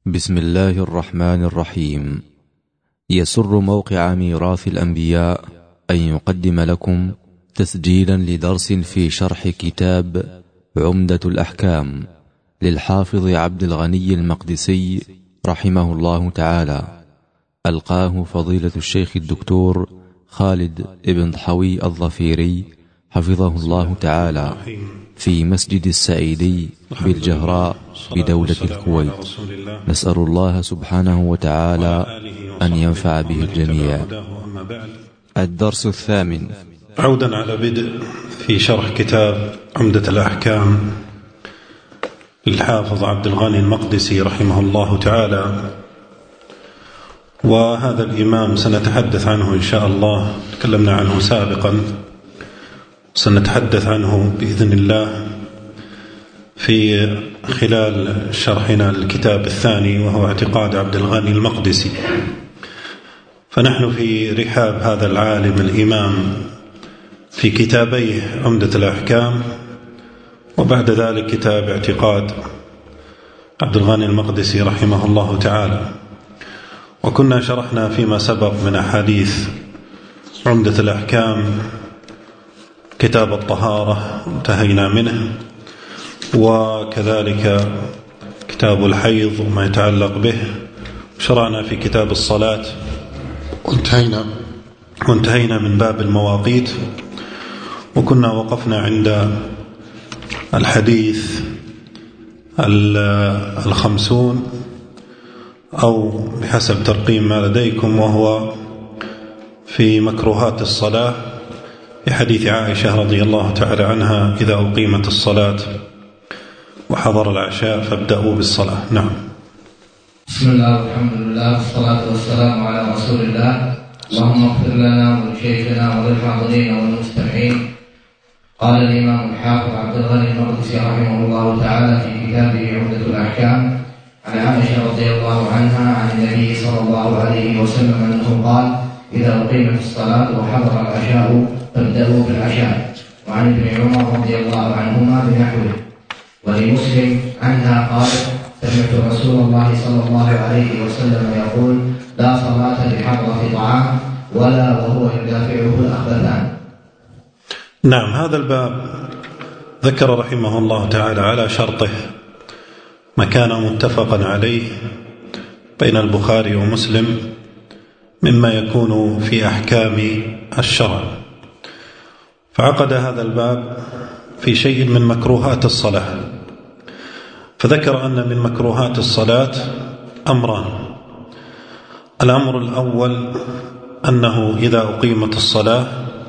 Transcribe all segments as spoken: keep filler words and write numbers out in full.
بسم الله الرحمن الرحيم. يسر موقع ميراث الأنبياء أن يقدم لكم تسجيلا لدرس في شرح كتاب عمدة الأحكام للحافظ عبد الغني المقدسي رحمه الله تعالى، ألقاه فضيلة الشيخ الدكتور خالد ابن ضحوي الظفيري حفظه الله تعالى في مسجد السعيدي بالجهراء بدولة الكويت. نسأل الله سبحانه وتعالى أن ينفع به الجميع. الدرس الثامن. عودا على بدء في شرح كتاب عمدة الأحكام للحافظ عبد الغني المقدسي رحمه الله تعالى، وهذا الإمام سنتحدث عنه إن شاء الله، تكلمنا عنه سابقا، سنتحدث عنه بإذن الله في خلال شرحنا الكتاب الثاني وهو اعتقاد عبد الغني المقدسي. فنحن في رحاب هذا العالم الإمام في كتابيه عمدة الأحكام، وبعد ذلك كتاب اعتقاد عبد الغني المقدسي رحمه الله تعالى. وكنا شرحنا فيما سبق من أحاديث عمدة الأحكام كتاب الطهارة انتهينا منه، وكذلك كتاب الحيض وما يتعلق به. شرعنا في كتاب الصلاة وانتهينا, وانتهينا من باب المواقيت، وكنا وقفنا عند الحديث الخمسون أو بحسب ترقيم ما لديكم، وهو في مكروهات الصلاة في حديث عائشة رضي الله تعالى عنها: إذا أقيمت الصلاة وحضر العشاء فابدأوا بالصلاة. نعم. بسم الله والحمد لله والصلاة والسلام على رسول الله. اللهم اغفر لنا ولشيخنا وللحاضرين والمستمعين. قال الإمام الحافظ عبد الغني المقدسي رحمه الله تعالى في كتابه عمدة الأحكام عن عائشة رضي الله عنها عن النبي صلى الله عليه وسلم أنه قال: إذا أقيمت الصلاة وحضر العشاء فابدأوا بالعشاء. وعن ابن عمر رضي الله عنهما بنحوه. ولمسلم عنها قال: سمعت رسول الله صلى الله عليه وسلم يقول: لا صلاة بحضرة طعام ولا وهو يدافعه الأخبثان. نعم، هذا الباب ذكر رحمه الله تعالى على شرطه ما كان متفقا عليه بين البخاري ومسلم مما يكون في أحكام الشرع، فعقد هذا الباب في شيء من مكروهات الصلاة، فذكر أن من مكروهات الصلاة أمران. الأمر الأول أنه إذا أقيمت الصلاة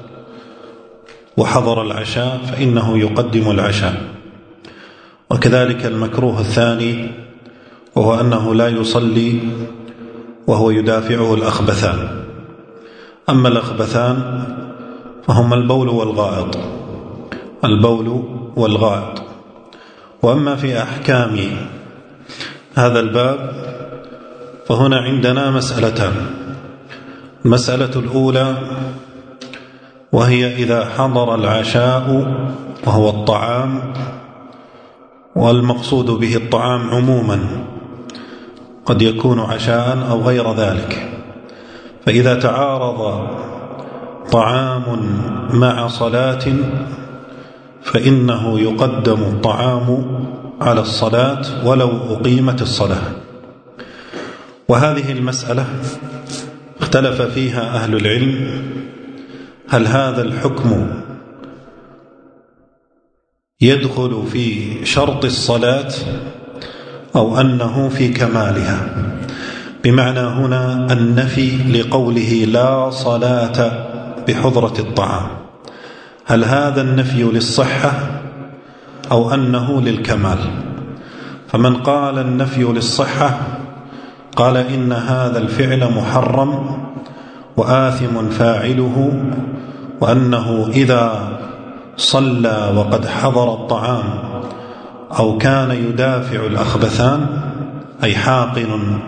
وحضر العشاء فإنه يقدم العشاء. وكذلك المكروه الثاني وهو أنه لا يصلي وهو يدافعه الأخبثان. أما الأخبثان فهم البول والغائط البول والغائط وأما في أحكام هذا الباب فهنا عندنا مسألتان. المسألة الأولى وهي إذا حضر العشاء وهو الطعام، والمقصود به الطعام عموما، قد يكون عشاء أو غير ذلك. فإذا تعارض طعام مع صلاة فإنه يقدم الطعام على الصلاة ولو أقيمت الصلاة. وهذه المسألة اختلف فيها أهل العلم: هل هذا الحكم يدخل في شرط الصلاة أو أنه في كمالها؟ بمعنى هنا النفي لقوله لا صلاة بحضرة الطعام، هل هذا النفي للصحة أو أنه للكمال؟ فمن قال النفي للصحة قال إن هذا الفعل محرم وآثم فاعله، وأنه إذا صلى وقد حضر الطعام أو كان يدافع الأخبثان أي حاقن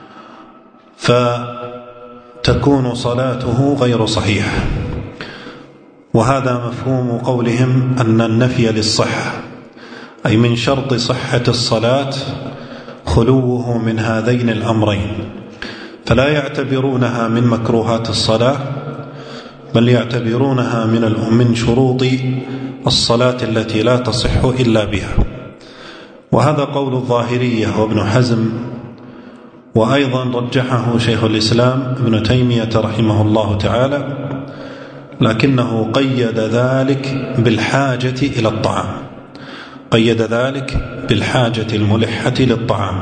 فتكون صلاته غير صحيحة. وهذا مفهوم قولهم أن النفي للصحة، أي من شرط صحة الصلاة خلوه من هذين الأمرين، فلا يعتبرونها من مكروهات الصلاة، بل يعتبرونها من من شروط الصلاة التي لا تصح إلا بها. وهذا قول الظاهرية وابن حزم، وأيضا رجحه شيخ الإسلام ابن تيمية رحمه الله تعالى، لكنه قيد ذلك بالحاجة إلى الطعام، قيد ذلك بالحاجة الملحة للطعام.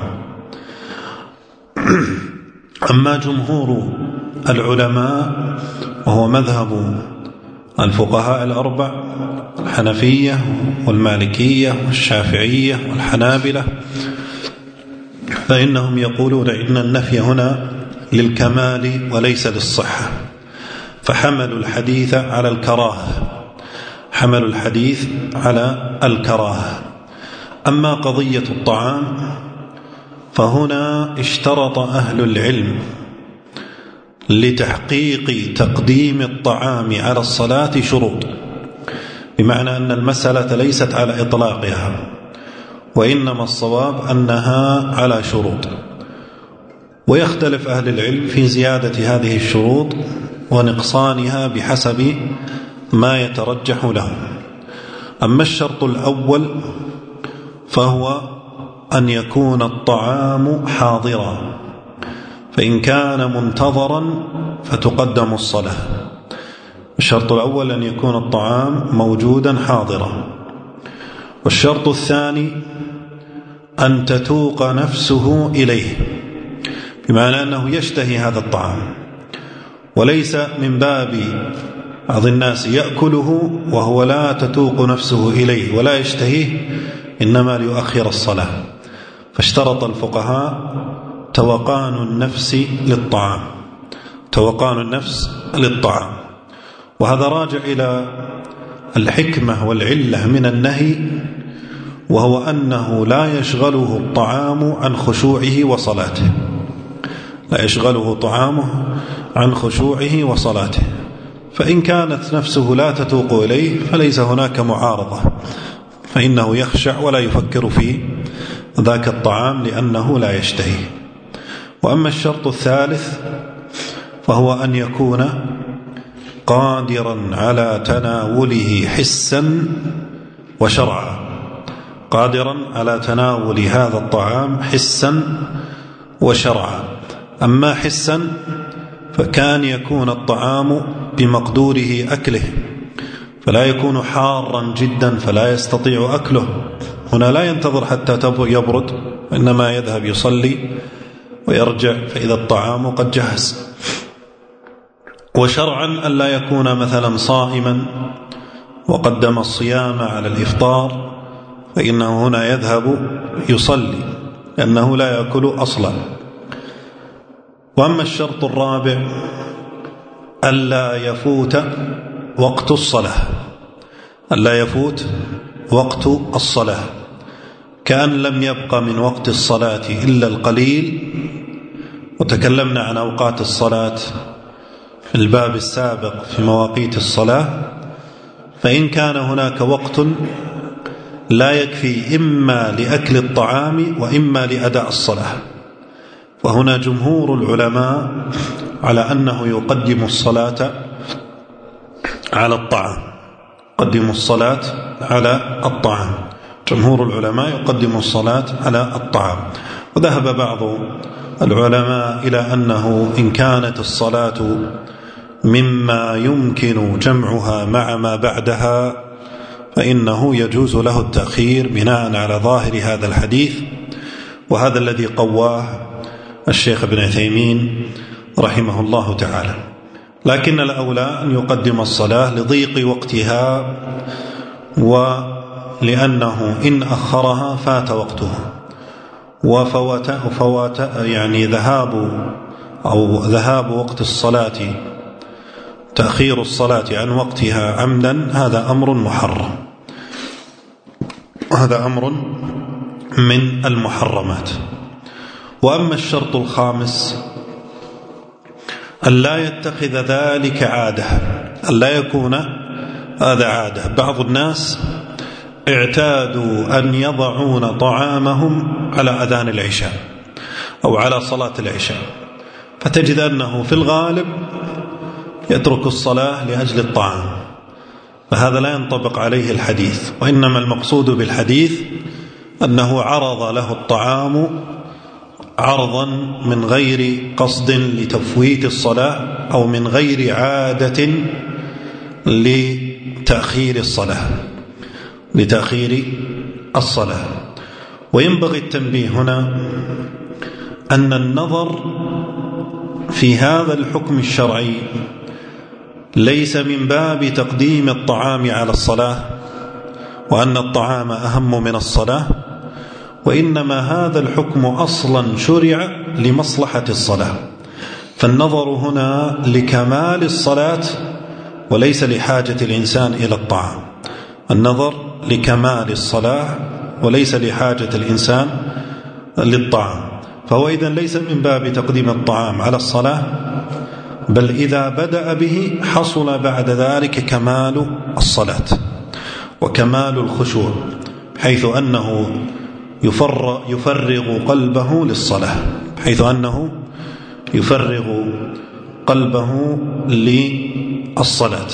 أما جمهور العلماء وهو مذهب الفقهاء الأربع الحنفية والمالكية والشافعية والحنابلة، فإنهم يقولون إن النفي هنا للكمال وليس للصحة، فحملوا الحديث على الكراهة، حملوا الحديث على الكراهة. أما قضية الطعام فهنا اشترط أهل العلم لتحقيق تقديم الطعام على الصلاة شروط، بمعنى أن المسألة ليست على إطلاقها، وإنما الصواب أنها على شروط، ويختلف أهل العلم في زيادة هذه الشروط ونقصانها بحسب ما يترجح له. أما الشرط الأول فهو أن يكون الطعام حاضرا، فإن كان منتظرا فتقدم الصلاة. الشرط الأول أن يكون الطعام موجودا حاضرا. والشرط الثاني أن تتوق نفسه إليه، بمعنى أنه يشتهي هذا الطعام، وليس من باب بعض الناس يأكله وهو لا تتوق نفسه إليه ولا يشتهيه، إنما ليؤخر الصلاة. فاشترط الفقهاء توقان النفس للطعام، توقان النفس للطعام، وهذا راجع إلى الحكمة والعلة من النهي، وهو أنه لا يشغله الطعام عن خشوعه وصلاته، لا يشغله طعامه عن خشوعه وصلاته. فإن كانت نفسه لا تتوق إليه فليس هناك معارضة، فإنه يخشع ولا يفكر في ذاك الطعام لأنه لا يشتهي. وأما الشرط الثالث فهو أن يكون قادرا على تناوله حسا وشرعا، قادرا على تناول هذا الطعام حسا وشرعا. أما حسا فكان يكون الطعام بمقدوره أكله، فلا يكون حارا جدا فلا يستطيع أكله، هنا لا ينتظر حتى يبرد، إنما يذهب يصلي ويرجع فإذا الطعام قد جهز. وشرعا ألا يكون مثلا صائما وقدم الصيام على الإفطار، فإنه هنا يذهب يصلي لأنه لا يأكل أصلا. وأما الشرط الرابع ألا يفوت وقت الصلاة، ألا يفوت وقت الصلاة، كأن لم يبق من وقت الصلاة إلا القليل. وتكلمنا عن أوقات الصلاة في الباب السابق في مواقيت الصلاة، فإن كان هناك وقت لا يكفي إما لأكل الطعام وإما لأداء الصلاة، وهنا جمهور العلماء على أنه يقدم الصلاة على الطعام، يقدم الصلاة على الطعام، جمهور العلماء يقدم الصلاة على الطعام. وذهب بعض العلماء إلى أنه إن كانت الصلاة مما يمكن جمعها مع ما بعدها فإنه يجوز له التأخير بناء على ظاهر هذا الحديث، وهذا الذي قواه الشيخ ابن عثيمين رحمه الله تعالى. لكن الأولى أن يقدم الصلاة لضيق وقتها، ولأنه إن أخرها فات وقتها، وفوات فوات يعني ذهاب أو ذهاب وقت الصلاة، تأخير الصلاة عن وقتها عمدا، هذا أمر محرم، وهذا أمر من المحرمات. وأما الشرط الخامس ألا يتخذ ذلك عادة، ألا يكون هذا عادة. بعض الناس اعتادوا أن يضعون طعامهم على أذان العشاء أو على صلاة العشاء، فتجد أنه في الغالب يترك الصلاة لأجل الطعام، فهذا لا ينطبق عليه الحديث. وإنما المقصود بالحديث أنه عرض له الطعام عرضا من غير قصد لتفويت الصلاة أو من غير عادة لتأخير الصلاة لتأخير الصلاة. وينبغي التنبيه هنا أن النظر في هذا الحكم الشرعي ليس من باب تقديم الطعام على الصلاة وأن الطعام أهم من الصلاة، وإنما هذا الحكم أصلا شرع لمصلحة الصلاة، فالنظر هنا لكمال الصلاة وليس لحاجة الإنسان إلى الطعام. النظر لكمال الصلاة وليس لحاجة الإنسان للطعام، فهو إذن ليس من باب تقديم الطعام على الصلاة، بل إذا بدأ به حصل بعد ذلك كمال الصلاة وكمال الخشوع، حيث أنه يفرغ, يفرغ قلبه للصلاة حيث أنه يفرغ قلبه للصلاة.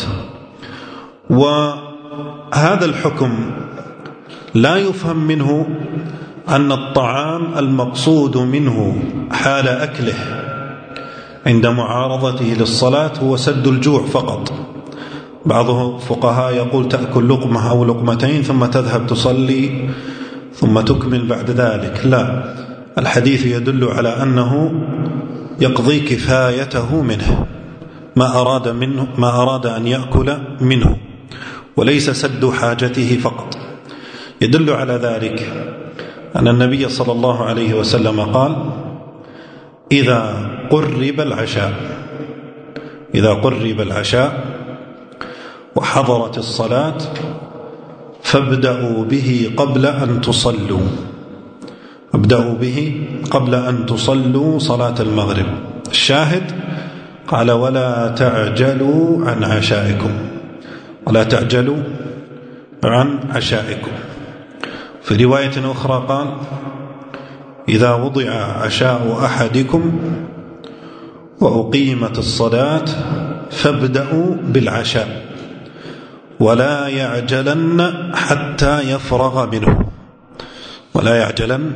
وهذا الحكم لا يفهم منه أن الطعام المقصود منه حال أكله عند معارضته للصلاة هو سد الجوع فقط. بعض الفقهاء يقول تأكل لقمة أو لقمتين ثم تذهب تصلي ثم تكمل بعد ذلك، لا، الحديث يدل على أنه يقضي كفايته منه ما أراد منه ما أراد أن يأكل منه، وليس سد حاجته فقط. يدل على ذلك أن النبي صلى الله عليه وسلم قال: إذا قرب العشاء إذا قرب العشاء وحضرت الصلاة فابدأوا به قبل أن تصلوا ابدأوا به قبل أن تصلوا صلاة المغرب. الشاهد قال: ولا تعجلوا عن عشائكم ولا تعجلوا عن عشائكم. في رواية أخرى قال: إذا وضع عشاء أحدكم وأقيمت الصلاة فابدأوا بالعشاء ولا يعجلن حتى يفرغ منه ولا يعجلن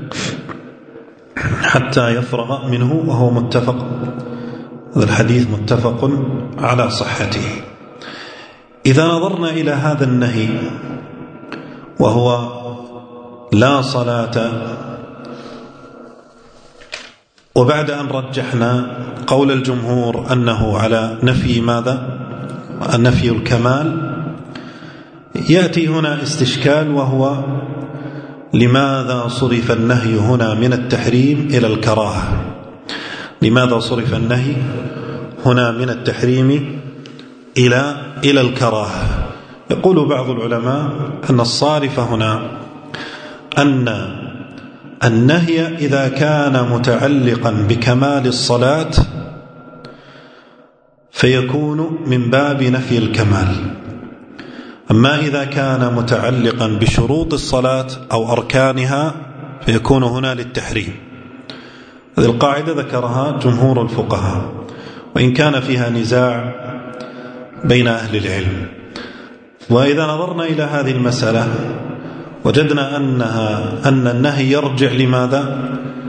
حتى يفرغ منه وهو متفق هذا الحديث متفق على صحته. إذا نظرنا إلى هذا النهي وهو لا صلاة، وبعد أن رجحنا قول الجمهور أنه على نفي ماذا؟ نفي الكمال، يأتي هنا استشكال، وهو لماذا صرف النهي هنا من التحريم إلى الكراهة؟ لماذا صرف النهي هنا من التحريم إلى إلى الكراهة؟ يقول بعض العلماء أن الصارف هنا أن النهي إذا كان متعلقا بكمال الصلاة فيكون من باب نفي الكمال، أما إذا كان متعلقا بشروط الصلاة أو أركانها فيكون هنا للتحريم. هذه القاعدة ذكرها جمهور الفقهاء، وإن كان فيها نزاع بين أهل العلم. وإذا نظرنا إلى هذه المسألة وجدنا أنها أن النهي يرجع لماذا؟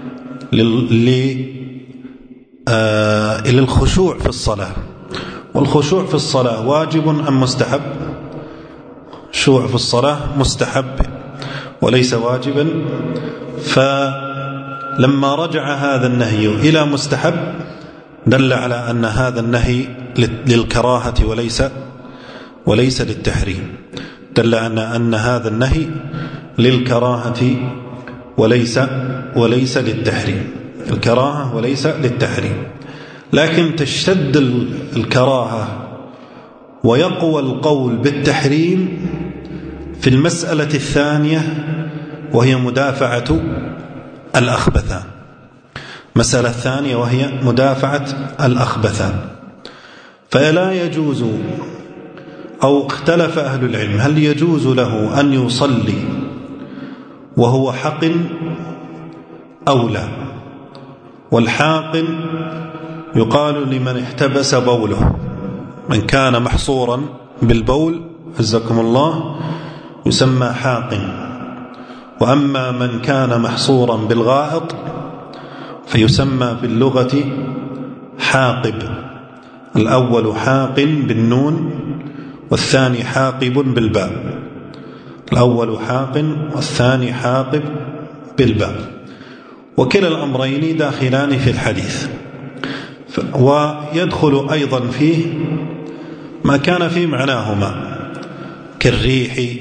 للخشوع في الصلاة، والخشوع في الصلاة واجب أم مستحب؟ الخشوع في الصلاة مستحب وليس واجبا، فلما رجع هذا النهي إلى مستحب دل على أن هذا النهي للكراهة وليس وليس للتحريم، دل أن أن هذا النهي للكراهة وليس وليس للتحريم، الكراهة وليس للتحريم. لكن تشتد الكراهة ويقوى القول بالتحريم في المسألة الثانية، وهي مدافعة الأخبثان. مسألة الثانية وهي مدافعة الأخبثان، فلا يجوز أو اختلف أهل العلم هل يجوز له أن يصلي وهو حقن أو لا. والحاقن يقال لمن احتبس بوله، من كان محصورا بالبول عزكم الله يسمى حاقن، وأما من كان محصورا بالغائط فيسمى في اللغة حاقب. الأول حاقن بالنون والثاني حاقب بالباء، الأول حاقن والثاني حاقب بالباء، وكلا الأمرين داخلان في الحديث. ويدخل أيضا فيه ما كان في معناهما كالريح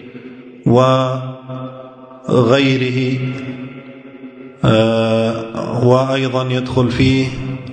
وغيره، وأيضا يدخل فيه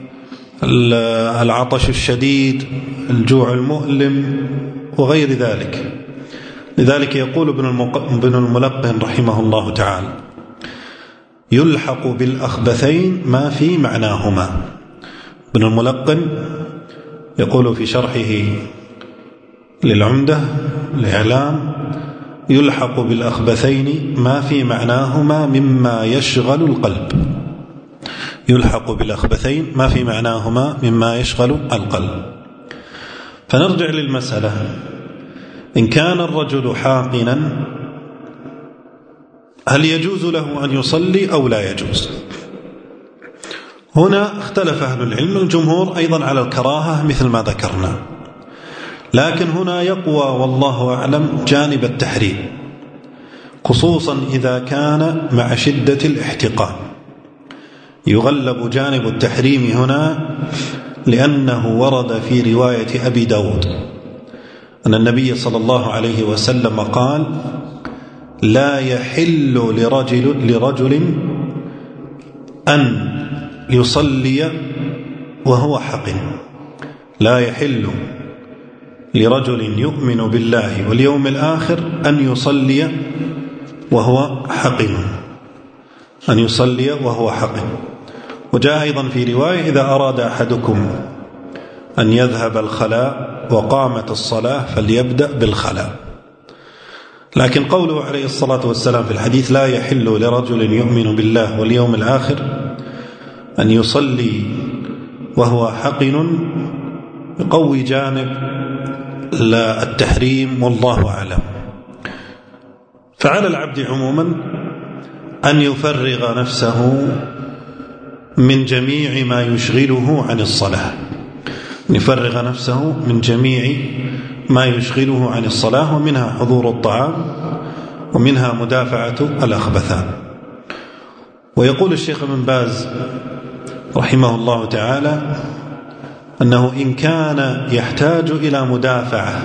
العطش الشديد، الجوع المؤلم وغير ذلك. لذلك يقول ابن الملقن رحمه الله تعالى: يلحق بالأخبثين ما في معناهما. ابن الملقن يقول في شرحه للعمدة الإعلام: يلحق بالأخبثين ما في معناهما مما يشغل القلب. يلحق بالأخبثين ما في معناهما مما يشغل القلب. فنرجع للمسألة: إن كان الرجل حاقنا هل يجوز له أن يصلي أو لا يجوز؟ هنا اختلف أهل العلم، الجمهور أيضا على الكراهة مثل ما ذكرنا، لكن هنا يقوى والله أعلم جانب التحريم، خصوصا إذا كان مع شدة الاحتقان. يغلب جانب التحريم هنا لأنه ورد في رواية أبي داود أن النبي صلى الله عليه وسلم قال: لا يحل لرجل, لرجل أن يصلي وهو حقن. لا يحل لرجل يؤمن بالله واليوم الآخر أن يصلي وهو حقن، أن يصلي وهو حقن. وجاء أيضا في رواية: إذا أراد أحدكم أن يذهب الخلاء وقامت الصلاة فليبدأ بالخلاء. لكن قوله عليه الصلاة والسلام في الحديث: لا يحل لرجل يؤمن بالله واليوم الآخر أن يصلي وهو حقن، يقوي جانب لا التحريم والله أعلم. فعلى العبد عموما أن يفرغ نفسه من جميع ما يشغله عن الصلاة، يفرغ نفسه من جميع ما يشغله عن الصلاة، ومنها حضور الطعام ومنها مدافعة الأخبثان. ويقول الشيخ ابن باز رحمه الله تعالى أنه إن كان يحتاج إلى مدافعة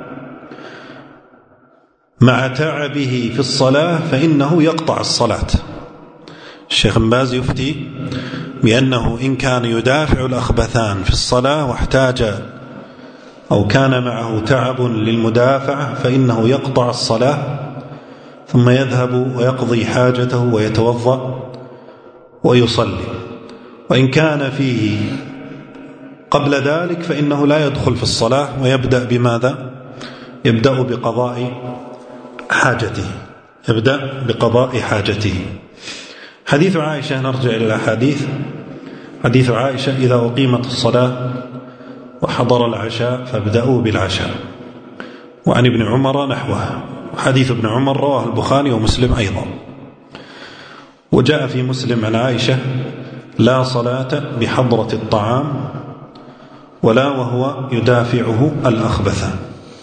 مع تعبه في الصلاة فإنه يقطع الصلاة. الشيخ ابن باز يفتي بأنه إن كان يدافع الأخبثان في الصلاة واحتاج أو كان معه تعب للمدافعة فإنه يقطع الصلاة ثم يذهب ويقضي حاجته ويتوضأ ويصلي. وإن كان فيه قبل ذلك فإنه لا يدخل في الصلاة ويبدأ بماذا؟ يبدأ بقضاء حاجته، يبدأ بقضاء حاجته. حديث عائشة، نرجع إلى الأحاديث. حديث عائشة: إذا أقيمت الصلاة وحضر العشاء فابدأوا بالعشاء. وعن ابن عمر نحوه. حديث ابن عمر رواه البخاري ومسلم أيضا. وجاء في مسلم عن عائشة: لا صلاة بحضرة الطعام ولا وهو يدافعه الأخبثان.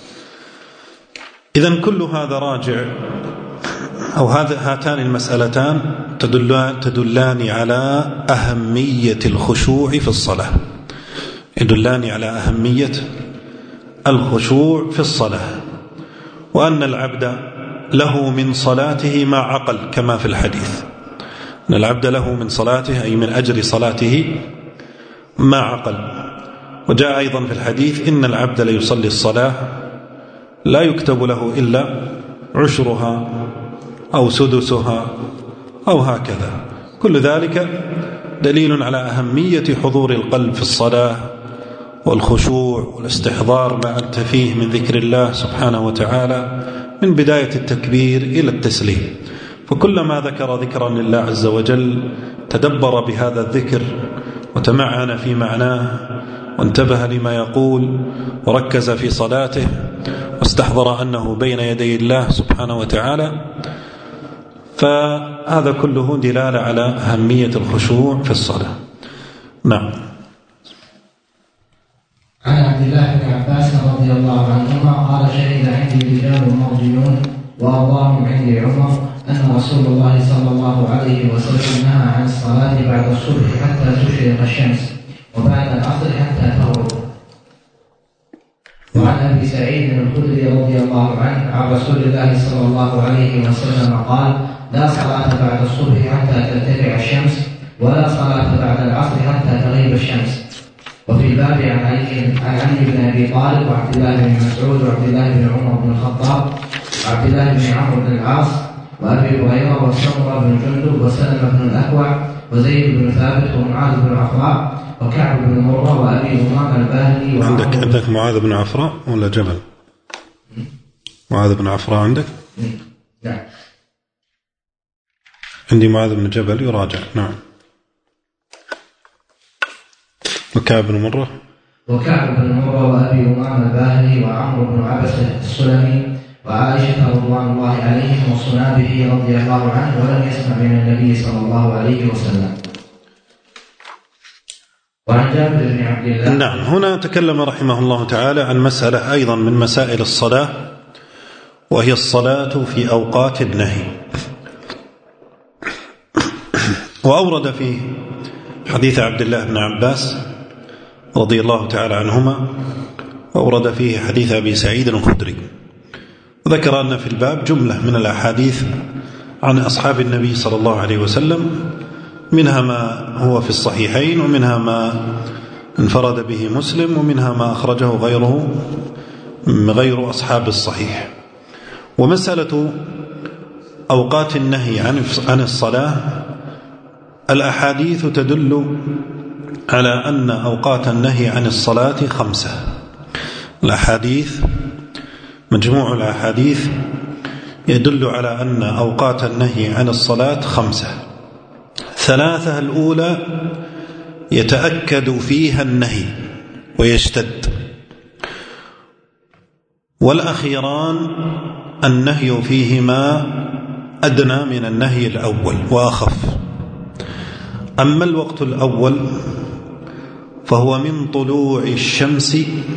إذن كل هذا راجع، أو هاتان المسألتان تدلان, تدلان على أهمية الخشوع في الصلاة، يدلان على أهمية الخشوع في الصلاة، وأن العبد له من صلاته ما عقل كما في الحديث، أن العبد له من صلاته أي من أجر صلاته ما عقل. وجاء أيضا في الحديث: إن العبد ليصلي الصلاة لا يكتب له إلا عشرها أو سدسها أو هكذا. كل ذلك دليل على أهمية حضور القلب في الصلاة والخشوع والاستحضار ما أنت فيه من ذكر الله سبحانه وتعالى من بداية التكبير إلى التسليم. فكلما ذكر ذكرا لله عز وجل تدبر بهذا الذكر وتمعن في معناه وانتبه لما يقول وركز في صلاته واستحضر أنه بين يدي الله سبحانه وتعالى، فهذا كله دلالة على أهمية الخشوع في الصلاة. نعم. عن عبد الله بن عباس رضي الله عنهما قال: شهد عندي رجال مرجيون وأرواهم عندي عمر أن رسول الله صلى الله عليه وسلم نهى عن الصلاة بعد الصبح حتى تشرق الشمس وبعد العصر حتى تغرب. وعن أبي سعيد الخدري رضي الله عنه عن رسول الله صلى الله عليه وسلم قال: لا صلاة بعد الصبح حتى ترتفع الشمس ولا صلاة بعد العصر حتى تغيب الشمس. وفي الباب عن علي عن علي بن ابي طالب وعبد الله بن مسعود وعبد الله بن عمر بن الخطاب وعبد الله بن عمرو بن العاص وابي هريره وسمره بن جندب وسلمه بن الاكوع وزيد بن ثابت ومعاذ بن عفراء وكعب بن مره وابي امامه الباهلي. عندك عندك معاذ بن عفراء ولا جبل؟ معاذ بن عفراء عندك؟ نعم. عندي معاذ بن جبل يراجع. نعم. وكعب بن مرة وكعب بن مرة وأبي أمامة الباهلي وعمرو بن عبسة السلمي وعائشة رضوان الله عليهم وصنابه رضي الله عنه ولم يسمع من النبي صلى الله عليه وسلم. وعن جابر بن عبد الله. نعم. هنا تكلم رحمه الله تعالى عن مسألة أيضا من مسائل الصلاة، وهي الصلاة في أوقات النهي. وأورد في حديث عبد الله بن عباس رضي الله تعالى عنهما، وأورد فيه حديث أبي سعيد الخدري، وذكر أن في الباب جملة من الأحاديث عن أصحاب النبي صلى الله عليه وسلم، منها ما هو في الصحيحين ومنها ما انفرد به مسلم ومنها ما أخرجه غيره غير أصحاب الصحيح. ومسألة أوقات النهي عن الصلاة، الأحاديث تدل على أن أوقات النهي عن الصلاة خمسة. الأحاديث مجموع الأحاديث يدل على أن أوقات النهي عن الصلاة خمسة. ثلاثة الأولى يتأكد فيها النهي ويشتد، والأخيران النهي فيهما أدنى من النهي الأول وأخف. أما الوقت الأول فهو من طلوع الشمس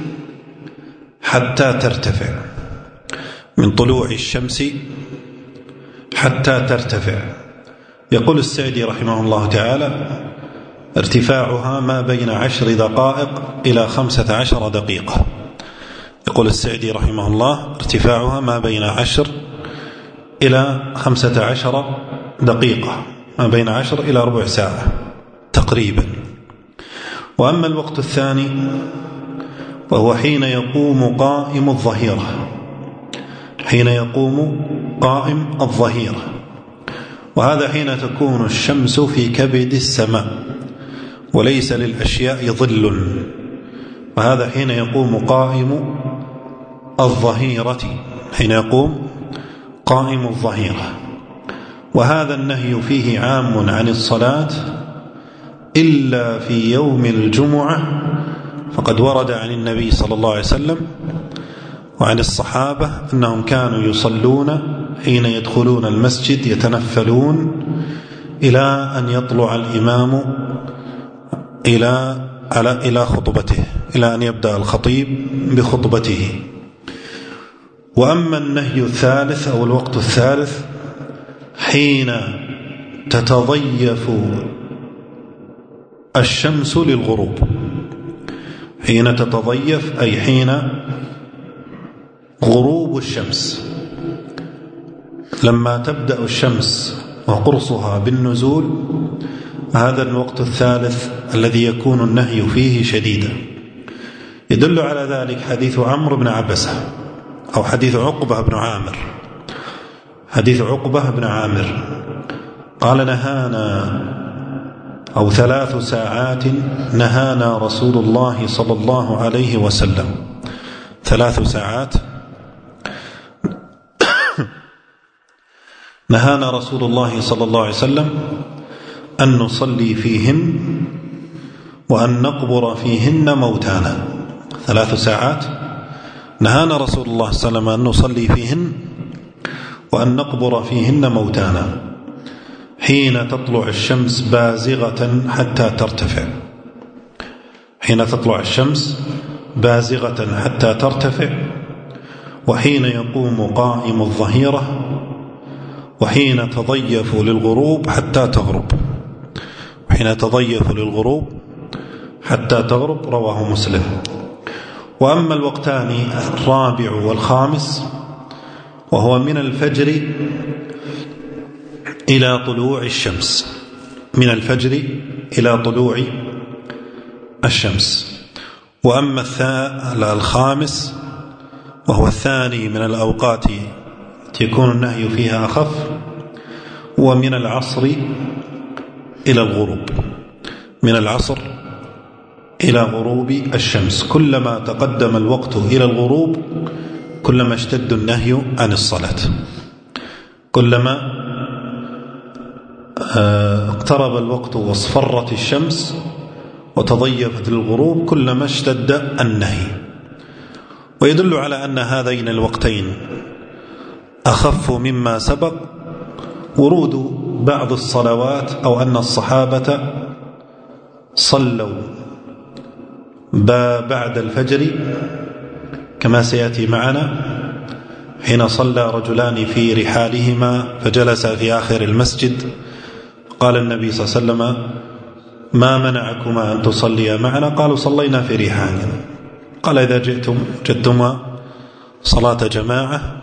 حتى ترتفع، من طلوع الشمس حتى ترتفع. يقول السعدي رحمه الله تعالى: ارتفاعها ما بين عشر دقائق إلى خمسة عشر دقيقة. يقول السعدي رحمه الله: ارتفاعها ما بين عشر إلى خمسة عشر دقيقة، ما بين عشر إلى ربع ساعة تقريبا. وأما الوقت الثاني فهو حين يقوم قائم الظهيرة، حين يقوم قائم الظهيرة، وهذا حين تكون الشمس في كبد السماء وليس للأشياء ظل، وهذا حين يقوم قائم الظهيرة، حين يقوم قائم الظهيرة. وهذا النهي فيه عام عن الصلاة إلا في يوم الجمعة، فقد ورد عن النبي صلى الله عليه وسلم وعن الصحابة أنهم كانوا يصلون حين يدخلون المسجد يتنفلون إلى أن يطلع الإمام إلى على إلى خطبته، إلى أن يبدأ الخطيب بخطبته. وأما النهي الثالث أو الوقت الثالث حين تتضيف الشمس للغروب، حين تتضيف أي حين غروب الشمس، لما تبدأ الشمس وقرصها بالنزول، هذا الوقت الثالث الذي يكون النهي فيه شديدا. يدل على ذلك حديث عمرو بن عبسة أو حديث عقبة بن عامر، حديث عقبة بن عامر قال: نهانا أو ثلاث ساعات نهانا رسول الله صلى الله عليه وسلم. ثلاث ساعات نهانا رسول الله صلى الله عليه وسلم أن نصلي فيهن وأن نقبر فيهن موتانا. ثلاث ساعات نهانا رسول الله صلى الله عليه وسلم أن نصلي فيهن وأن نقبر فيهن موتانا حين تطلع الشمس بازغة حتى ترتفع. حين تطلع الشمس بازغة حتى ترتفع، وحين يقوم قائم الظهيرة، وحين تضيف للغروب حتى تغرب. وحين تضيف للغروب حتى تغرب، رواه مسلم. وأما الوقتان الرابع والخامس وهو من الفجر إلى طلوع الشمس، من الفجر إلى طلوع الشمس. وأما الخامس وهو الثاني من الأوقات يكون النهي فيها أخف، ومن العصر إلى الغروب، من العصر إلى غروب الشمس. كلما تقدم الوقت إلى الغروب كلما اشتد النهي عن الصلاة. كلما اقترب الوقت واصفرت الشمس وتضيفت للغروب كلما اشتد النهي. ويدل على أن هذين الوقتين أخف مما سبق ورود بعض الصلوات، أو أن الصحابة صلوا بعد الفجر كما سيأتي معنا، حين صلى رجلان في رحالهما فجلس في آخر المسجد، قال النبي صلى الله عليه وسلم: ما منعكما أن تصليا معنا؟ قالوا: صلينا في رحالنا. قال: إذا جئتم جدتما صلاة جماعة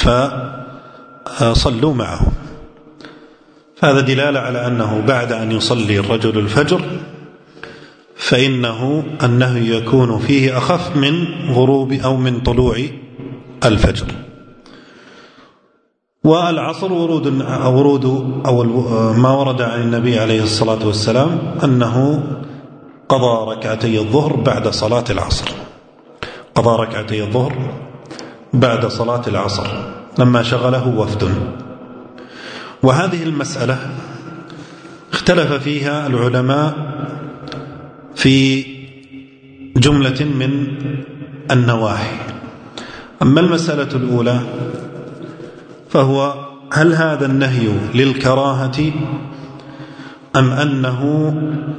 فصلوا معه. فهذا دلالة على أنه بعد أن يصلي الرجل الفجر فإنه النهي يكون فيه أخف من غروب أو من طلوع الفجر. والعصر ورود ورود أو ما ورد عن النبي عليه الصلاة والسلام أنه قضى ركعتي الظهر بعد صلاة العصر، قضى ركعتي الظهر بعد صلاة العصر لما شغله وفد. وهذه المسألة اختلف فيها العلماء في جملة من النواحي. أما المسألة الأولى فهو: هل هذا النهي للكراهة أم أنه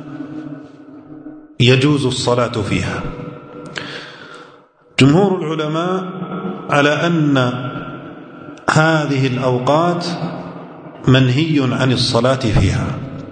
يجوز الصلاة فيها؟ جمهور العلماء على أن هذه الأوقات منهي عن الصلاة فيها،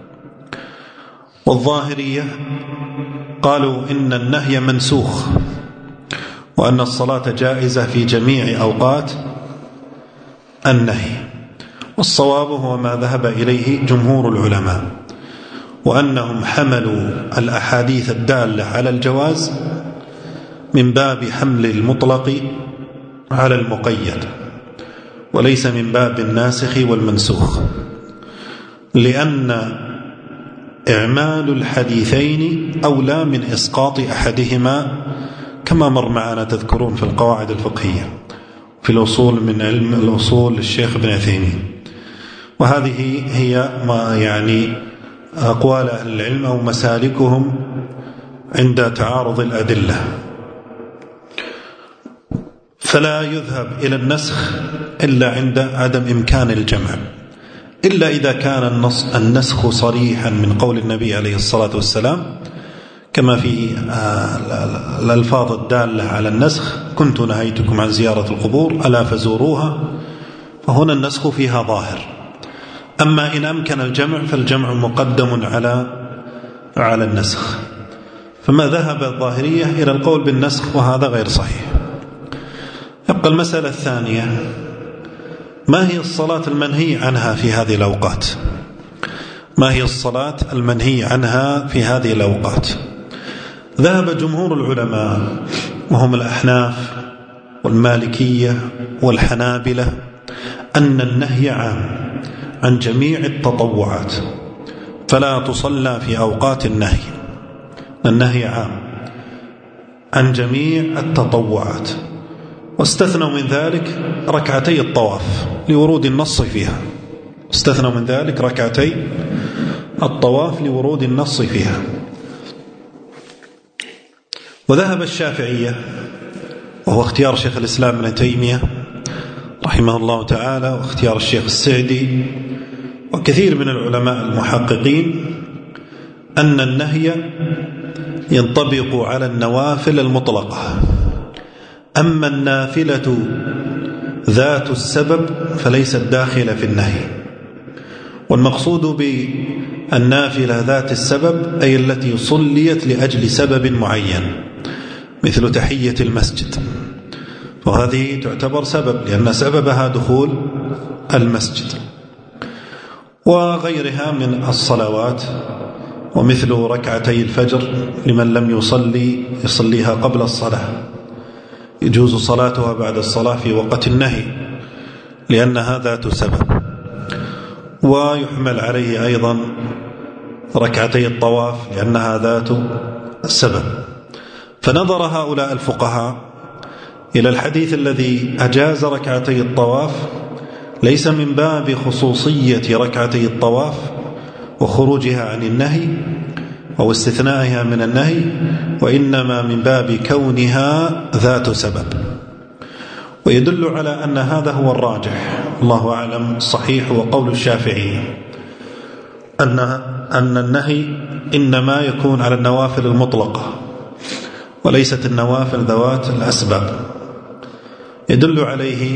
والظاهرية قالوا إن النهي منسوخ وأن الصلاة جائزة في جميع أوقات النهي. والصواب هو ما ذهب إليه جمهور العلماء، وأنهم حملوا الأحاديث الدالة على الجواز من باب حمل المطلق على المقيد، وليس من باب الناسخ والمنسوخ، لأن إعمال الحديثين أولى من إسقاط أحدهما، كما مر معنا تذكرون في القواعد الفقهية في الأصول من علم الأصول للشيخ ابن عثيمين. وهذه هي ما يعني أقوال أهل العلم أو مسالكهم عند تعارض الأدلة. فلا يذهب إلى النسخ إلا عند عدم إمكان الجمع، إلا إذا كان النص النسخ صريحا من قول النبي عليه الصلاة والسلام، كما في الألفاظ الدالة على النسخ: كنت نهيتكم عن زيارة القبور ألا فزوروها، فهنا النسخ فيها ظاهر. أما إن أمكن الجمع فالجمع مقدم على على النسخ. فما ذهب الظاهرية إلى القول بالنسخ، وهذا غير صحيح. يبقى المسألة الثانية: ما هي الصلاة المنهي عنها في هذه الأوقات؟ ما هي الصلاة المنهي عنها في هذه الأوقات؟ ذهب جمهور العلماء وهم الأحناف والمالكية والحنابلة أن النهي عام عن جميع التطوعات، فلا تصلى في أوقات النهي. النهي عام عن جميع التطوعات، واستثنوا من ذلك ركعتي الطواف لورود النص فيها. استثنوا من ذلك ركعتي الطواف لورود النص فيها. وذهب الشافعية، وهو اختيار شيخ الإسلام ابن تيمية رحمه الله تعالى، واختيار الشيخ السعدي وكثير من العلماء المحققين، أن النهي ينطبق على النوافل المطلقة، أما النافلة ذات السبب فليست داخلة في النهي. والمقصود بالنافلة ذات السبب أي التي صليت لأجل سبب معين، مثل تحية المسجد، وهذه تعتبر سبب لأن سببها دخول المسجد، وغيرها من الصلوات، ومثل ركعتي الفجر لمن لم يصلي يصليها قبل الصلاة، يجوز صلاتها بعد الصلاة في وقت النهي لأنها ذات سبب. ويحمل عليه أيضا ركعتي الطواف لأنها ذات السبب. فنظر هؤلاء الفقهاء إلى الحديث الذي أجاز ركعتي الطواف ليس من باب خصوصية ركعتي الطواف وخروجها عن النهي أو استثنائها من النهي، وإنما من باب كونها ذات سبب. ويدل على أن هذا هو الراجح، الله أعلم. الصحيح وقول الشافعي أن أن النهي إنما يكون على النوافل المطلقة وليست النوافل ذوات الأسباب. يدل عليه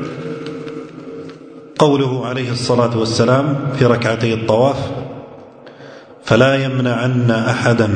قوله عليه الصلاة والسلام في ركعتي الطواف: فلا يمنعن أحدا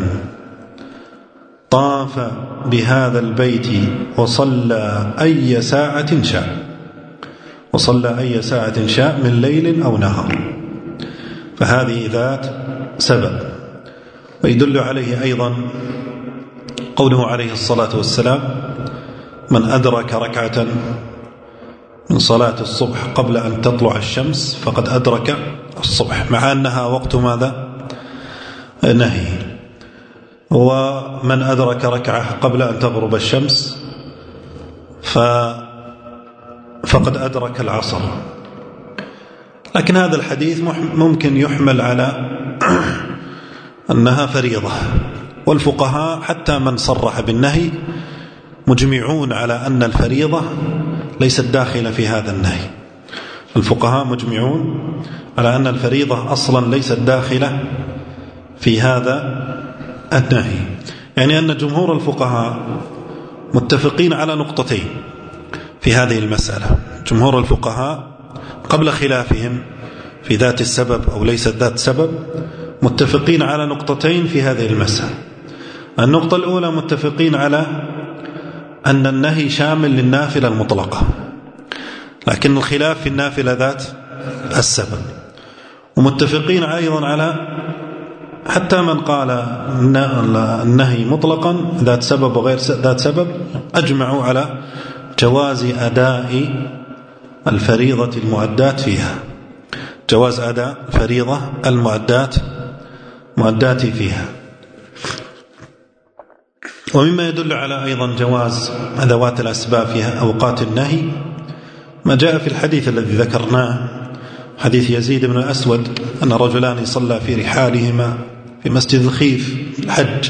طاف بهذا البيت وصلى أي ساعة شاء وصلى أي ساعة شاء من ليل أو نهار، فهذه ذات سبب. ويدل عليه أيضا قوله عليه الصلاة والسلام: من أدرك ركعة من صلاة الصبح قبل أن تطلع الشمس فقد أدرك الصبح، مع أنها وقت ماذا؟ نهي. ومن أدرك ركعة قبل أن تغرب الشمس فقد أدرك العصر. لكن هذا الحديث ممكن يحمل على أنها فريضة، والفقهاء حتى من صرح بالنهي مجمعون على أن الفريضة ليست داخلة في هذا النهي. الفقهاء مجمعون على أن الفريضة أصلا ليست داخلة في هذا النهي، يعني أن جمهور الفقهاء متفقين على نقطتين في هذه المسألة. جمهور الفقهاء قبل خلافهم في ذات السبب أو ليست ذات سبب متفقين على نقطتين في هذه المسألة. النقطة الأولى متفقين على أن النهي شامل للنافلة المطلقة، لكن الخلاف في النافلة ذات السبب. ومتفقين أيضا على حتى من قال النهي مطلقا ذات سبب وغير ذات سبب أجمعوا على جواز أداء الفريضة المؤدات فيها، جواز أداء فريضة المؤدات مؤدات فيها. ومما يدل على أيضا جواز ذوات الأسباب فيها أوقات النهي ما جاء في الحديث الذي ذكرناه، حديث يزيد بن الأسود أن رجلان صلى في رحالهما في مسجد الخيف الحج،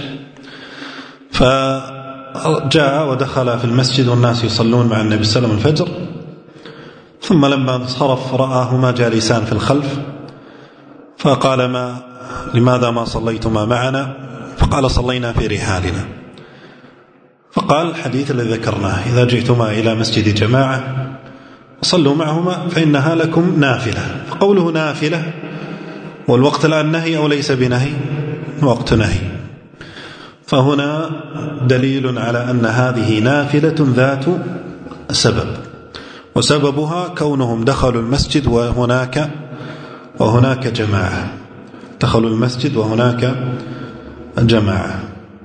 فجاء ودخل في المسجد والناس يصلون مع النبي صلى الله عليه وسلم الفجر، ثم لما انصرف رآهما جالسان في الخلف فقال: ما لماذا ما صليتما معنا؟ فقال: صلينا في رحالنا. فقال الحديث الذي ذكرناه: إذا جئتما إلى مسجد جماعة صلوا معهما فإنها لكم نافلة. فقوله نافلة والوقت الآن نهي أو ليس بنهي؟ وقت نهي. فهنا دليل على أن هذه نافلة ذات سبب، وسببها كونهم دخلوا المسجد وهناك وهناك جماعة، دخلوا المسجد وهناك جماعة.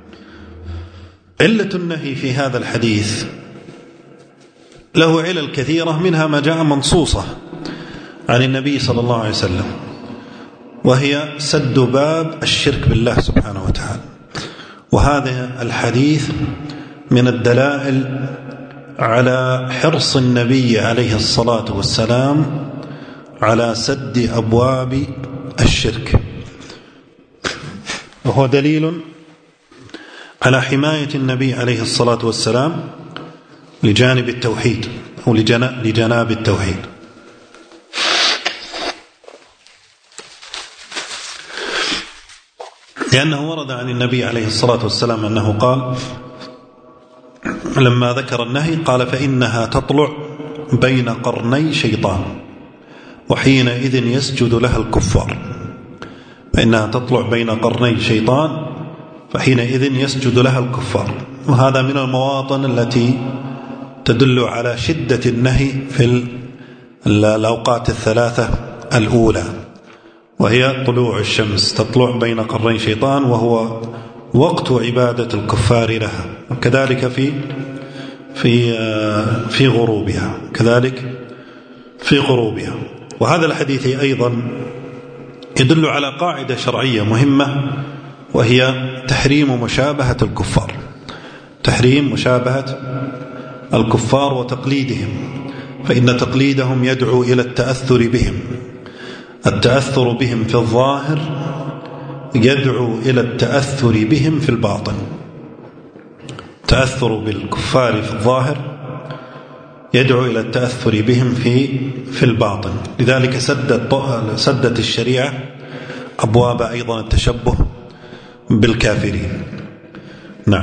علة النهي في هذا الحديث له علل كثيرة، منها ما جاء منصوصة عن النبي صلى الله عليه وسلم، وهي سد باب الشرك بالله سبحانه وتعالى. وهذا الحديث من الدلائل على حرص النبي عليه الصلاة والسلام على سد أبواب الشرك، وهو دليل على حماية النبي عليه الصلاة والسلام لجانب التوحيد أو لجناب التوحيد. لأنه ورد عن النبي عليه الصلاة والسلام أنه قال لما ذكر النهي قال فإنها تطلع بين قرني شيطان وحينئذ يسجد لها الكفار. فإنها تطلع بين قرني شيطان فحينئذ يسجد لها الكفار. وهذا من المواطن التي تدل على شدة النهي في الأوقات الثلاثة الأولى، وهي طلوع الشمس تطلع بين قرني شيطان وهو وقت عبادة الكفار لها، وكذلك في في في غروبها كذلك في غروبها. وهذا الحديث أيضا يدل على قاعدة شرعية مهمة، وهي تحريم مشابهة الكفار، تحريم مشابهة الكفار وتقليدهم، فإن تقليدهم يدعو إلى التأثر بهم. التأثر بهم في الظاهر يدعو إلى التأثر بهم في الباطن. التأثر بالكفار في الظاهر يدعو إلى التأثر بهم في في الباطن. لذلك سدت سدت الشريعة أبواب أيضا التشبه بالكافرين. نعم.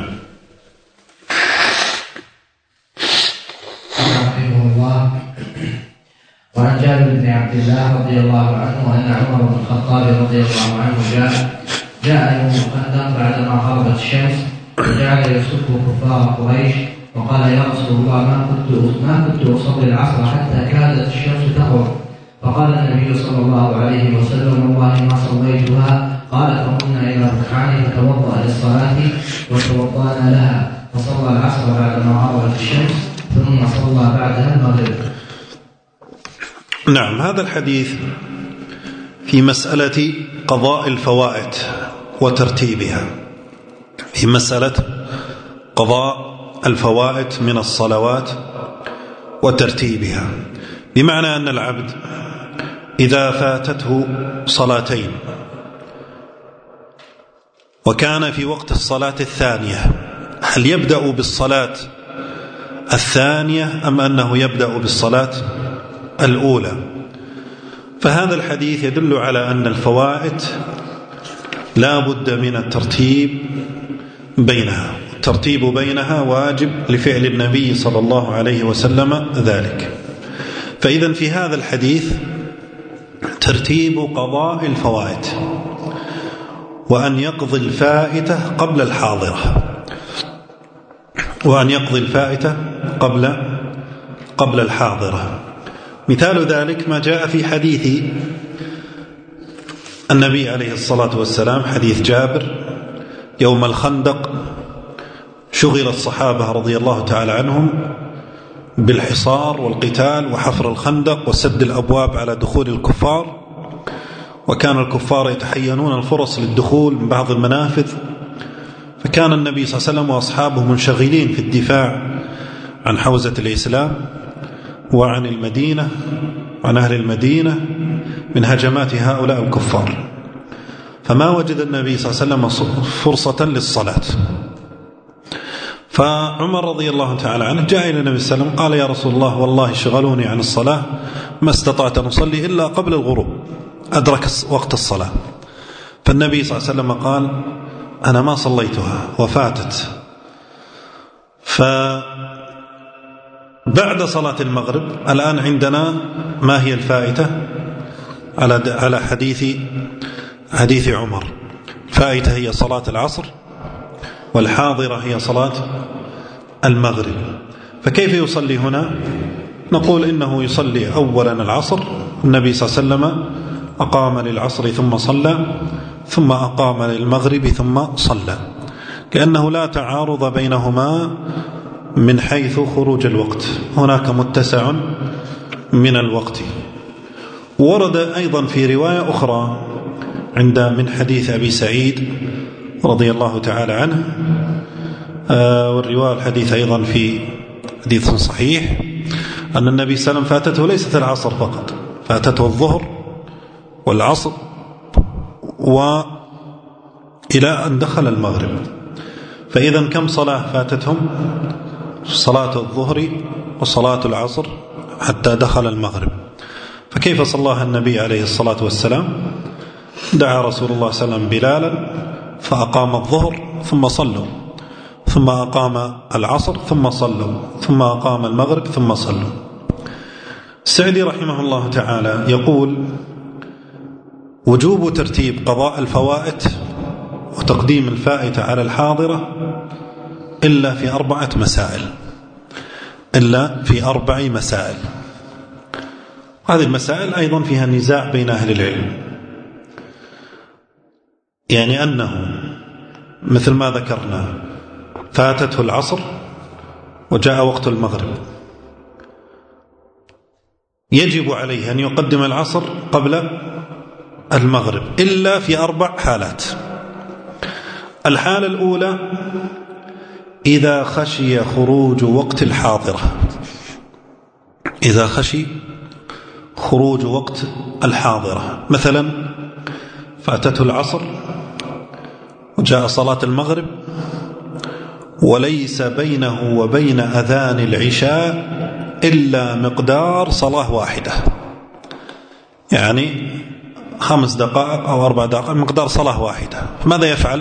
رحمه الله. وعن جابر بن عبد الله رضي الله عنه أن عمر بن الخطاب رضي الله عنه جاء جاء يوم الخندق بعدما غربت الشمس وجعل يسب كفار قريش وقال يا رسول الله ما كنت ما كنت أصلي العصر حتى كادت الشمس تغرب. فقال النبي صلى الله عليه وسلم والله ما صليتها. قال فقمنا إلى ركعان فتوضأ للصلاة وتوضأنا لها فصلى العصر بعدما غربت الشمس ثم صلى بعدها المغرب. نعم. هذا الحديث في مسألة قضاء الفوائد وترتيبها، في مسألة قضاء الفوائد من الصلوات وترتيبها، بمعنى أن العبد إذا فاتته صلاتين وكان في وقت الصلاة الثانية هل يبدأ بالصلاة الثانية أم أنه يبدأ بالصلاة الأولى؟ فهذا الحديث يدل على أن الفوائد لا بد من الترتيب بينها، الترتيب بينها واجب لفعل النبي صلى الله عليه وسلم ذلك. فإذا في هذا الحديث ترتيب قضاء الفوائد، وأن يقضي الفائتة قبل الحاضرة، وأن يقضي الفائتة قبل قبل الحاضرة. مثال ذلك ما جاء في حديث النبي عليه الصلاة والسلام، حديث جابر يوم الخندق شغل الصحابة رضي الله تعالى عنهم بالحصار والقتال وحفر الخندق وسد الأبواب على دخول الكفار، وكان الكفار يتحينون الفرص للدخول من بعض المنافذ، فكان النبي صلى الله عليه وسلم وأصحابه منشغلين في الدفاع عن حوزة الإسلام وعن المدينة وعن أهل المدينة من هجمات هؤلاء الكفار، فما وجد النبي صلى الله عليه وسلم فرصة للصلاة. فعمر رضي الله تعالى عنه جاء إلى النبي صلى الله عليه وسلم قال يا رسول الله والله شغلوني عن الصلاة ما استطعت أن أصلي إلا قبل الغروب، أدرك وقت الصلاة. فالنبي صلى الله عليه وسلم قال أنا ما صليتها وفاتت. فبعد صلاة المغرب الآن عندنا ما هي الفائتة على على حديث حديث عمر؟ الفائتة هي صلاة العصر والحاضرة هي صلاة المغرب. فكيف يصلي هنا؟ نقول إنه يصلي أولا العصر، النبي صلى الله عليه وسلم أقام للعصر ثم صلى، ثم أقام للمغرب ثم صلى، كأنه لا تعارض بينهما من حيث خروج الوقت، هناك متسع من الوقت. ورد أيضا في رواية أخرى عند من حديث أبي سعيد رضي الله تعالى عنه، والرواية الحديث أيضا في حديث صحيح أن النبي صلى الله عليه وسلم فاتته ليست العصر فقط، فاتته الظهر والعصر وإلى أن دخل المغرب. فإذا كم صلاة فاتتهم؟ صلاة الظهر وصلاة العصر حتى دخل المغرب. فكيف صلاها النبي عليه الصلاة والسلام؟ دعا رسول الله صلى الله عليه وسلم بلالا فأقام الظهر ثم صلوا، ثم أقام العصر ثم صلوا، ثم أقام المغرب ثم صلوا. السعدي رحمه الله تعالى يقول: وجوب ترتيب قضاء الفوائت وتقديم الفائتة على الحاضرة إلا في أربعة مسائل إلا في أربع مسائل. هذه المسائل أيضا فيها نزاع بين أهل العلم، يعني أنه مثل ما ذكرنا فاتته العصر وجاء وقت المغرب، يجب عليه أن يقدم العصر قبل المغرب إلا في أربع حالات. الحالة الأولى إذا خشي خروج وقت الحاضرة، إذا خشي خروج وقت الحاضرة، مثلا فاتته العصر وجاء صلاة المغرب وليس بينه وبين أذان العشاء إلا مقدار صلاة واحدة، يعني خمس دقائق أو أربع دقائق، مقدار صلاة واحدة. ماذا يفعل؟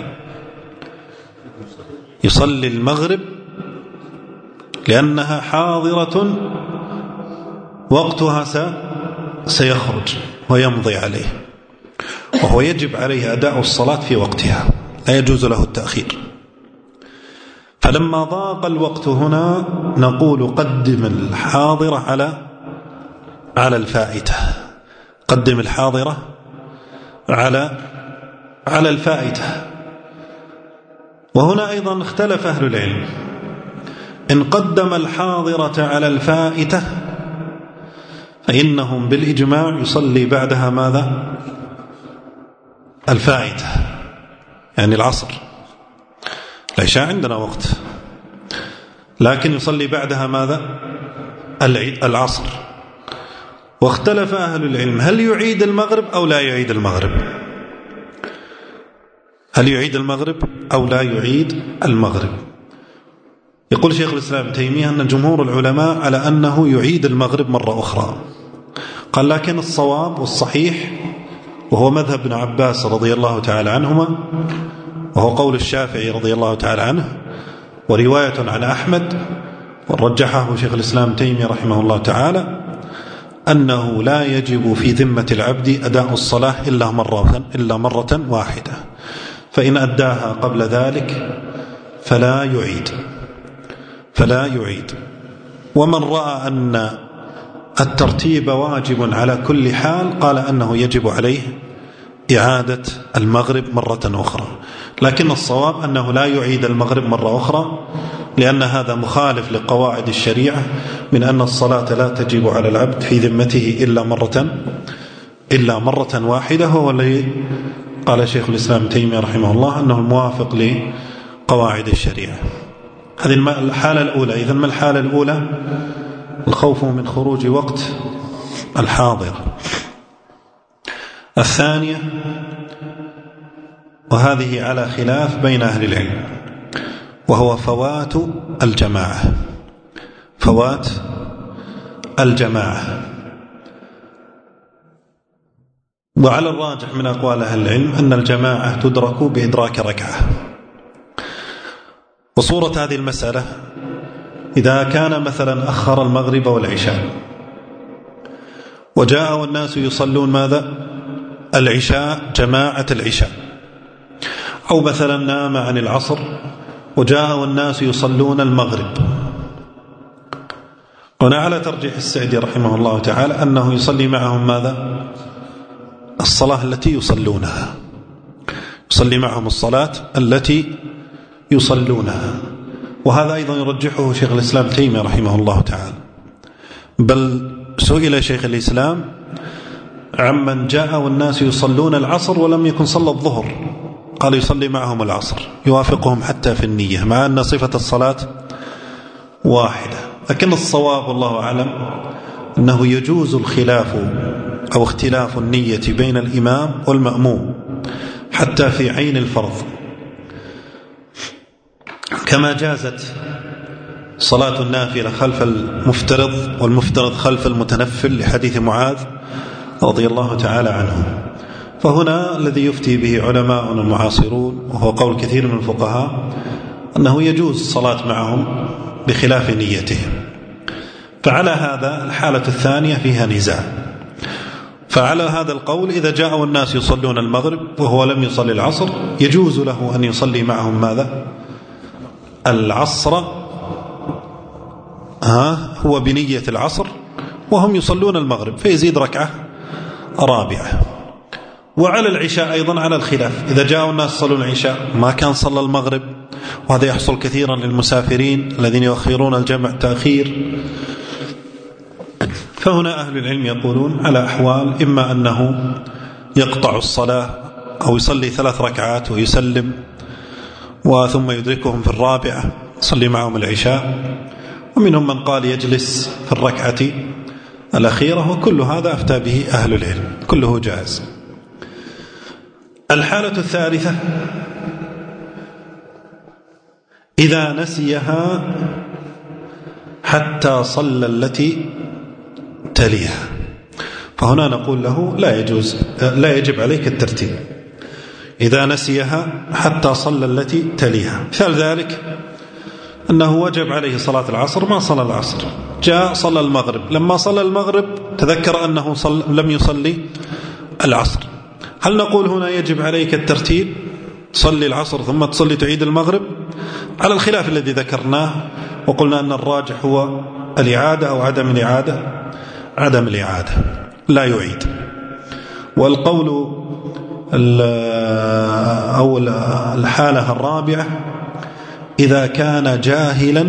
يصلي المغرب لأنها حاضرة وقتها سيخرج ويمضي عليه، وهو يجب عليه أداء الصلاة في وقتها، لا يجوز له التأخير. فلما ضاق الوقت هنا نقول قدم الحاضرة على على الفائتة، قدم الحاضرة على على الفائتة. وهنا أيضا اختلف أهل العلم، إن قدم الحاضرة على الفائتة فإنهم بالإجماع يصلي بعدها ماذا؟ الفائتة، يعني العصر. العشاء عندنا وقت، لكن يصلي بعدها ماذا؟ العصر. واختلف أهل العلم هل يعيد المغرب أو لا يعيد المغرب، هل يعيد المغرب أو لا يعيد المغرب. يقول شيخ الإسلام ابن تيمية أن جمهور العلماء على أنه يعيد المغرب مرة أخرى. قال لكن الصواب والصحيح وهو مذهب ابن عباس رضي الله تعالى عنهما، وهو قول الشافعي رضي الله تعالى عنه، ورواية عن أحمد ورجحه شيخ الإسلام ابن تيمية رحمه الله تعالى، أنه لا يجب في ذمة العبد أداء الصلاة إلا مرة إلا مرة واحدة، فإن أداها قبل ذلك فلا يعيد فلا يعيد. ومن رأى أن الترتيب واجب على كل حال قال أنه يجب عليه إعادة المغرب مرة أخرى، لكن الصواب أنه لا يعيد المغرب مرة أخرى، لأن هذا مخالف لقواعد الشريعة من أن الصلاة لا تجب على العبد في ذمته إلا مرة إلا مرة واحدة، هو الذي قال شيخ الإسلام ابن تيمية رحمه الله أنه الموافق لقواعد الشريعة. هذه الحالة الأولى. إذن ما الحالة الأولى؟ الخوف من خروج وقت الحاضرة. الثانية، وهذه على خلاف بين أهل العلم، وهو فوات الجماعة، فوات الجماعة. وعلى الراجح من أقوال أهل العلم أن الجماعة تدرك بإدراك ركعة. وصورة هذه المسألة إذا كان مثلا أخر المغرب والعشاء وجاء والناس يصلون ماذا؟ العشاء، جماعة العشاء، أو مثلا نام عن العصر وجاء والناس يصلون المغرب. هنا على ترجيح السعدي رحمه الله تعالى أنه يصلي معهم ماذا؟ الصلاة التي يصلونها، يصلي معهم الصلاة التي يصلونها. وهذا أيضا يرجحه شيخ الإسلام تيمية رحمه الله تعالى، بل سئل شيخ الإسلام عمن جاء والناس يصلون العصر ولم يكن صلى الظهر، قال يصلي معهم العصر، يوافقهم حتى في النية مع أن صفة الصلاة واحدة. لكن الصواب والله أعلم أنه يجوز الخلاف أو اختلاف النية بين الإمام والمأموم حتى في عين الفرض، كما جازت صلاة النافلة خلف المفترض والمفترض خلف المتنفل لحديث معاذ رضي الله تعالى عنه. فهنا الذي يفتي به علماء المعاصرون وهو قول كثير من الفقهاء أنه يجوز الصلاة معهم بخلاف نيتهم. فعلى هذا الحالة الثانية فيها نزاع. فعلى هذا القول إذا جاءوا الناس يصلون المغرب وهو لم يصلي العصر يجوز له أن يصلي معهم ماذا؟ العصر، ها هو بنية العصر وهم يصلون المغرب، فيزيد ركعة رابعة. وعلى العشاء أيضا على الخلاف، إذا جاءوا الناس يصلون العشاء ما كان صلى المغرب، وهذا يحصل كثيرا للمسافرين الذين يؤخرون الجمع تأخير. فهنا أهل العلم يقولون على أحوال، إما أنه يقطع الصلاة أو يصلي ثلاث ركعات ويسلم وثم يدركهم في الرابعة يصلي معهم العشاء، ومنهم من قال يجلس في الركعة الأخيرة، وكل هذا أفتى به أهل العلم، كله جائز. الحالة الثالثة إذا نسيها حتى صلى التي تليها، فهنا نقول له لا يجوز، لا يجب عليك الترتيب. إذا نسيها حتى صلى التي تليها، مثال ذلك أنه وجب عليه صلاة العصر ما صلى العصر، جاء صلى المغرب، لما صلى المغرب تذكر أنه صل لم يصلي العصر، هل نقول هنا يجب عليك الترتيب تصلي العصر ثم تصلي تعيد المغرب؟ على الخلاف الذي ذكرناه، وقلنا أن الراجح هو الإعادة أو عدم الإعادة، عدم الإعادة لا يعيد. والقول أو الحالة الرابعة إذا كان جاهلا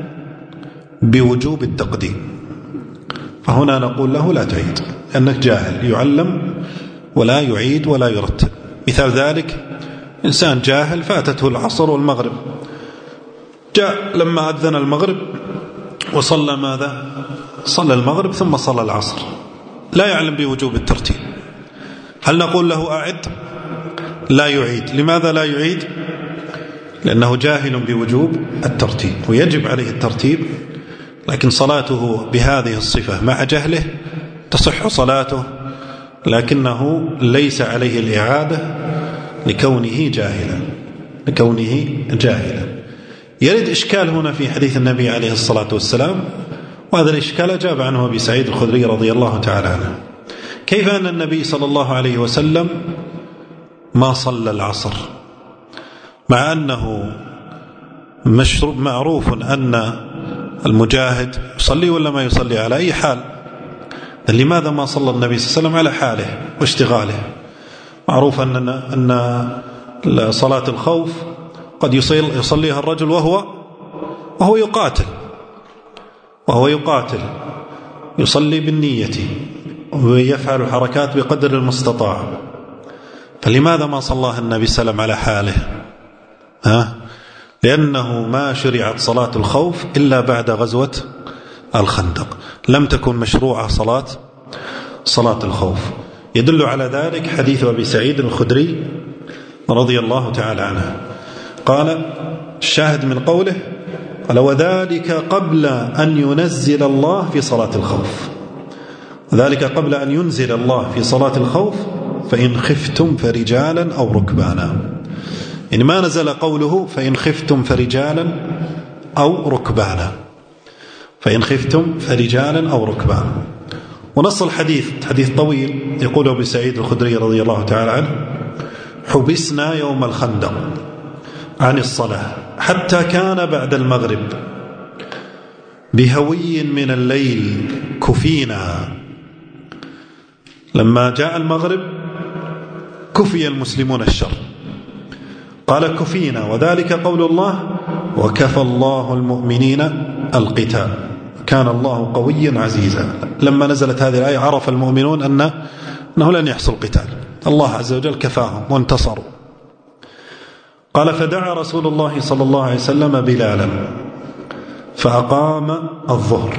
بوجوب التقديم، فهنا نقول له لا تعيد أنك جاهل، يعلم ولا يعيد ولا يرتب. مثال ذلك إنسان جاهل فاتته العصر والمغرب، جاء لما أذن المغرب وصلى ماذا؟ صلى المغرب ثم صلى العصر، لا يعلم بوجوب الترتيب، هل نقول له أعد؟ لا يعيد. لماذا لا يعيد؟ لأنه جاهل بوجوب الترتيب، ويجب عليه الترتيب، لكن صلاته بهذه الصفة مع جهله تصح صلاته، لكنه ليس عليه الإعادة لكونه جاهلا، لكونه جاهلا. يرد إشكال هنا في حديث النبي عليه الصلاة والسلام، وهذا الإشكال أجاب عنه أبي سعيد الخدري رضي الله تعالى عنه. كيف أن النبي صلى الله عليه وسلم ما صلى العصر مع أنه مشروب معروف أن المجاهد يصلي ولا ما يصلي على أي حال؟ لماذا ما صلى النبي صلى الله عليه وسلم على حاله واشتغاله؟ معروف أن أن صلاة الخوف قد يصليها الرجل وهو وهو يقاتل وهو يقاتل يصلي بالنية ويفعل الحركات بقدر المستطاع، فلماذا ما صلاها النبي صلى الله عليه وسلم على حاله؟ ها؟ لأنه ما شرعت صلاة الخوف إلا بعد غزوة الخندق، لم تكن مشروعة صلاة صلاة الخوف. يدل على ذلك حديث أبي سعيد الخدري رضي الله تعالى عنه، قال الشاهد من قوله قال وذلك قبل أن ينزل الله في صلاة الخوف، ذلك قبل أن ينزل الله في صلاة الخوف، فإن خفتم فرجالا أو ركبانا، يعني ما نزل قوله فإن خفتم فرجالا أو ركبانا، فإن خفتم فرجالا أو ركبانا. ونص الحديث حديث طويل يقول أبو سعيد الخدري رضي الله تعالى عنه حبسنا يوم الخندق عن الصلاة حتى كان بعد المغرب بهوي من الليل كفينا، لما جاء المغرب كفي المسلمون الشر، قال كفينا، وذلك قول الله وكفى الله المؤمنين القتال كان الله قويا عزيزا. لما نزلت هذه الآية عرف المؤمنون أن أنه لن يحصل قتال، الله عز وجل كفاهم وانتصروا. قال فدعا رسول الله صلى الله عليه وسلم بلالا فأقام الظهر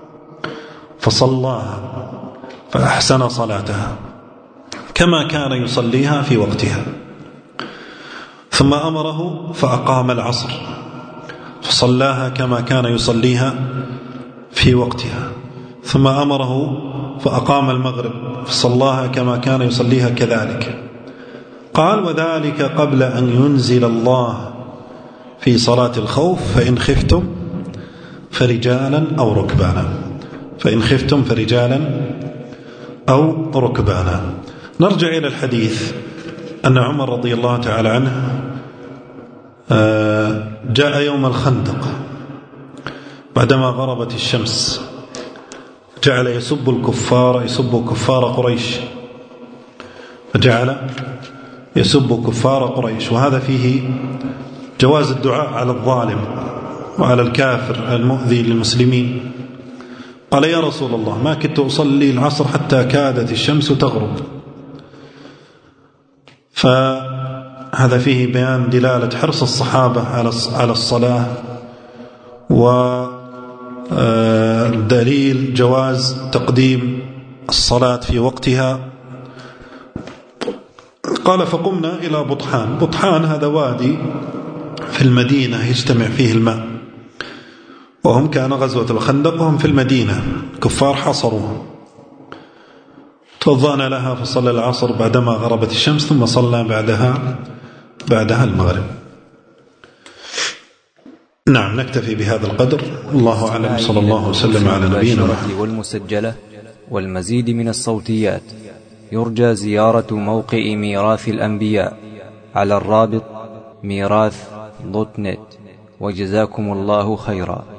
فصلاها فأحسن صلاتها كما كان يصليها في وقتها، ثم أمره فأقام العصر فصلاها كما كان يصليها في وقتها، ثم أمره فأقام المغرب فصلاها كما كان يصليها كذلك. قال وذلك قبل أن ينزل الله في صلاة الخوف فإن خفتم فرجالا أو ركبانا، فإن خفتم فرجالا أو ركبانا. نرجع إلى الحديث أن عمر رضي الله تعالى عنه جاء يوم الخندق بعدما غربت الشمس، جعل يسب الكفار يسب كفار قريش، فجعل يسب كفار قريش، وهذا فيه جواز الدعاء على الظالم وعلى الكافر المؤذي للمسلمين. قال يا رسول الله ما كنت أصلي العصر حتى كادت الشمس تغرب. فهذا فيه بيان دلالة حرص الصحابة على الصلاة، ودليل جواز تقديم الصلاة في وقتها. قال فقمنا إلى بطحان. بطحان هذا وادي في المدينة يجتمع فيه الماء، وهم كان غزوة الخندق وهم في المدينة، كفار حصروها. توضأنا لها فصلى العصر بعدما غربت الشمس، ثم صلى بعدها بعدها المغرب. نعم، نكتفي بهذا القدر. الله أعلم، صلى الله وسلم على نبينا محمد. والمسجلة والمزيد من الصوتيات يرجى زيارة موقع ميراث الأنبياء على الرابط ميراث دوت نت. وجزاكم الله خيرا.